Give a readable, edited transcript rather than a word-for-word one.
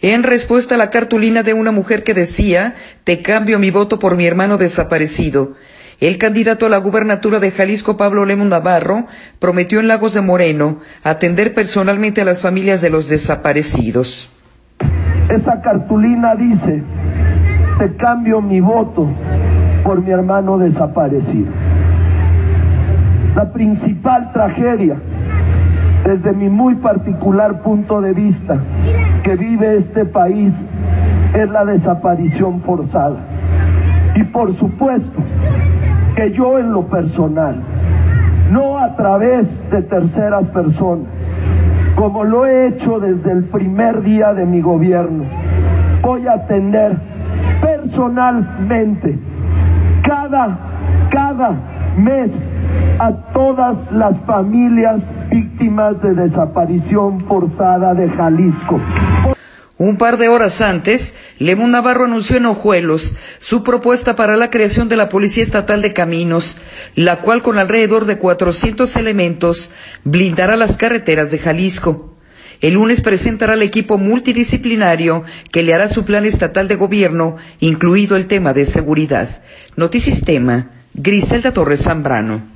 en respuesta a la cartulina de una mujer que decía: "Te cambio mi voto por mi hermano desaparecido". El candidato a la gubernatura de Jalisco, Pablo Lemon Navarro, prometió en Lagos de Moreno atender personalmente a las familias de los desaparecidos. Esa cartulina dice: "Te cambio mi voto por mi hermano desaparecido". La principal tragedia, desde mi muy particular punto de vista, que vive este país es la desaparición forzada. Y por supuesto que yo, en lo personal, no a través de terceras personas, como lo he hecho desde el primer día de mi gobierno, voy a atender personalmente cada mes a todas las familias víctimas de desaparición forzada de Jalisco. Un par de horas antes, Lemon Navarro anunció en Ojuelos su propuesta para la creación de la Policía Estatal de Caminos, la cual, con alrededor de 400 elementos, blindará las carreteras de Jalisco. El lunes presentará el equipo multidisciplinario que le hará su plan estatal de gobierno, incluido el tema de seguridad. Notisistema, Griselda Torres Zambrano.